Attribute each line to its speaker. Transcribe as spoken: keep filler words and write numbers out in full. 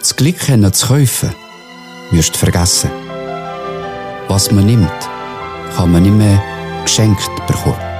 Speaker 1: Das Glück zu kaufen, wirst du vergessen. Was man nimmt, kann man nicht mehr geschenkt bekommen.